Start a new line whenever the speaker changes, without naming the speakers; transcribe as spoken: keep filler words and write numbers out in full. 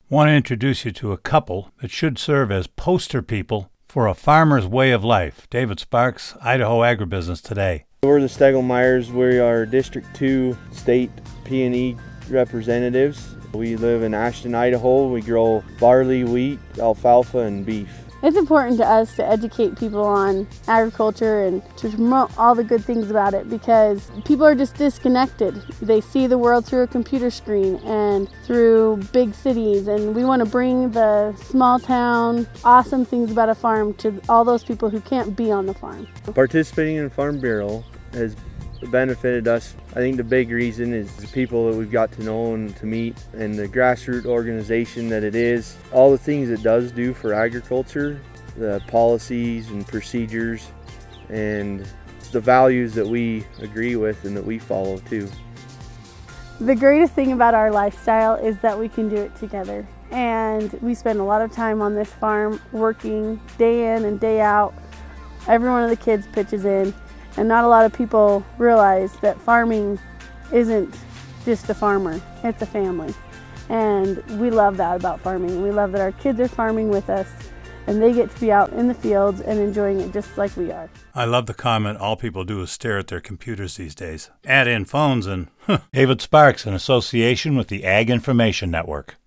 Want to introduce you to a couple that should serve as poster people for a farmer's way of life. David Sparks, Idaho Agribusiness Today.
We're the Stegelmeyers. We are District two State P and E representatives. We live in Ashton, Idaho. We grow barley, wheat, alfalfa, and beef.
It's important to us to educate people on agriculture and to promote all the good things about it, because people are just disconnected. They see the world through a computer screen and through big cities, and we want to bring the small town awesome things about a farm to all those people who can't be on the farm.
Participating in Farm Bureau has benefited us. I think the big reason is the people that we've got to know and to meet, and the grassroots organization that it is. All the things it does do for agriculture, the policies and procedures, and the values that we agree with and that we follow too.
The greatest thing about our lifestyle is that we can do it together, and we spend a lot of time on this farm working day in and day out. Every one of the kids pitches in. And not a lot of people realize that farming isn't just a farmer, it's a family. And we love that about farming. We love that our kids are farming with us, and they get to be out in the fields and enjoying it just like we are.
I love the comment, all people do is stare at their computers these days. Add in phones and huh. David Sparks, in association with the Ag Information Network.